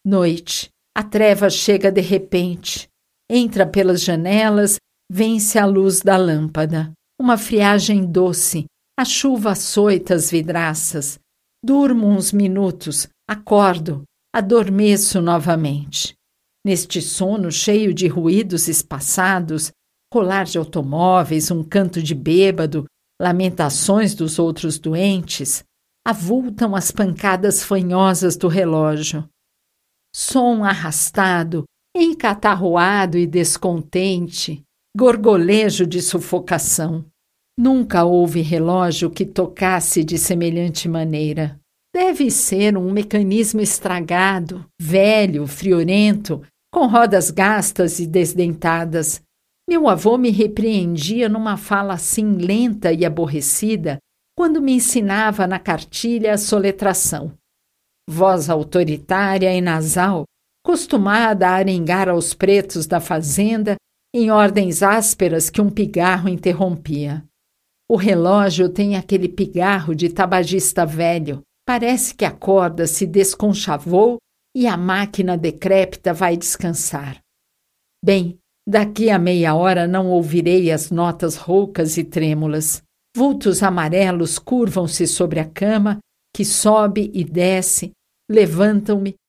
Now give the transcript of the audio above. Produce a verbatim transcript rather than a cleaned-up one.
Noite. A treva chega de repente. Entra pelas janelas, vence a luz da lâmpada. Uma friagem doce. A chuva açoita as vidraças. Durmo uns minutos, acordo, adormeço novamente. Neste sono cheio de ruídos espaçados, rolar de automóveis, um canto de bêbado, lamentações dos outros doentes, avultam as pancadas fanhosas do relógio. Som arrastado, encatarroado e descontente, gorgolejo de sufocação. Nunca houve relógio que tocasse de semelhante maneira. Deve ser um mecanismo estragado, velho, friorento, com rodas gastas e desdentadas. Meu avô me repreendia numa fala assim lenta e aborrecida quando me ensinava na cartilha a soletração. Voz autoritária e nasal, costumada a arengar aos pretos da fazenda em ordens ásperas que um pigarro interrompia. O relógio tem aquele pigarro de tabagista velho. Parece que a corda se desconchavou e a máquina decrépita vai descansar. Bem, daqui a meia hora não ouvirei as notas roucas e trêmulas. Vultos amarelos curvam-se sobre a cama, que sobe e desce, levantam-me,